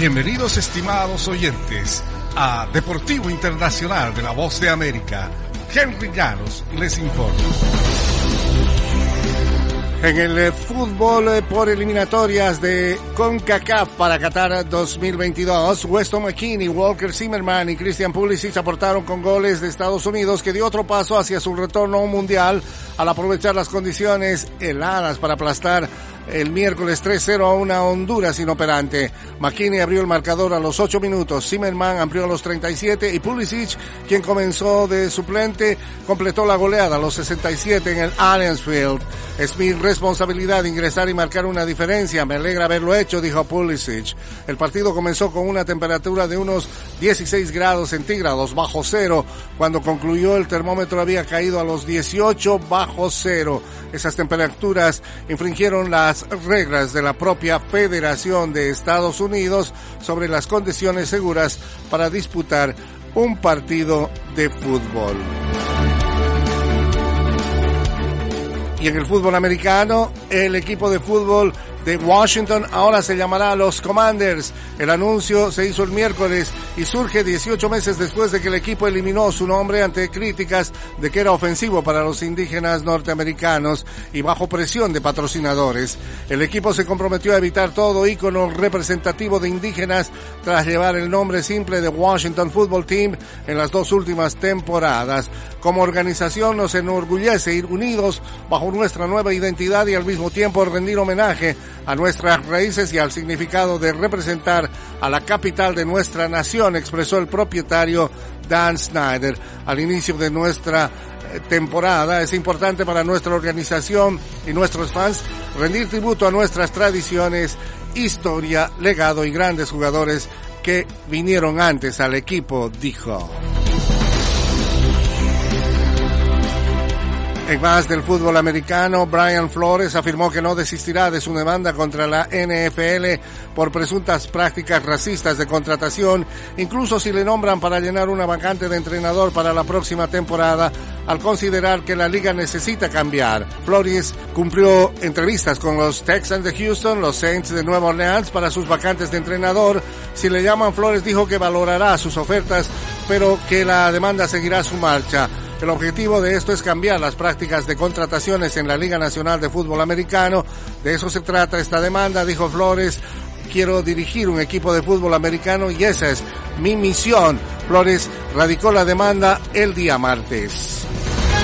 Bienvenidos, estimados oyentes, a Deportivo Internacional de la Voz de América. Henry Llanos les informa. En el fútbol por eliminatorias de CONCACAF para Qatar 2022, Weston McKennie, Walker Zimmerman y Christian Pulisic aportaron con goles de Estados Unidos, que dio otro paso hacia su retorno a un mundial al aprovechar las condiciones heladas para aplastar el miércoles 3-0 a una Honduras inoperante. McKennie abrió el marcador a los 8 minutos, Zimmerman amplió a los 37 y Pulisic, quien comenzó de suplente, completó la goleada a los 67 en el Allianz Field. Es mi responsabilidad ingresar y marcar una diferencia, me alegra haberlo hecho, dijo Pulisic. El partido comenzó con una temperatura de unos 16 grados centígrados bajo cero. Cuando concluyó, el termómetro había caído a los 18 bajo cero. Esas temperaturas infringieron las reglas de la propia Federación de Estados Unidos sobre las condiciones seguras para disputar un partido de fútbol. Y en el fútbol americano, el equipo de fútbol de Washington ahora se llamará los Commanders. El anuncio se hizo el miércoles y surge 18 meses después de que el equipo eliminó su nombre ante críticas de que era ofensivo para los indígenas norteamericanos y bajo presión de patrocinadores. El equipo se comprometió a evitar todo ícono representativo de indígenas tras llevar el nombre simple de Washington Football Team en las dos últimas temporadas. Como organización nos enorgullece ir unidos bajo nuestra nueva identidad y al mismo tiempo rendir homenaje a nuestras raíces y al significado de representar a la capital de nuestra nación, expresó el propietario Dan Snyder. Al inicio de nuestra temporada es importante para nuestra organización y nuestros fans rendir tributo a nuestras tradiciones, historia, legado y grandes jugadores que vinieron antes al equipo, dijo. En más del fútbol americano, Brian Flores afirmó que no desistirá de su demanda contra la NFL por presuntas prácticas racistas de contratación, incluso si le nombran para llenar una vacante de entrenador para la próxima temporada, al considerar que la liga necesita cambiar. Flores cumplió entrevistas con los Texans de Houston, los Saints de Nueva Orleans para sus vacantes de entrenador. Si le llaman, Flores dijo que valorará sus ofertas, pero que la demanda seguirá su marcha. El objetivo de esto es cambiar las prácticas de contrataciones en la Liga Nacional de Fútbol Americano. De eso se trata esta demanda, dijo Flores. Quiero dirigir un equipo de fútbol americano y esa es mi misión. Flores radicó la demanda el día martes.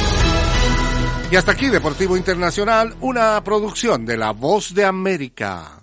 Y hasta aquí Deportivo Internacional, una producción de La Voz de América.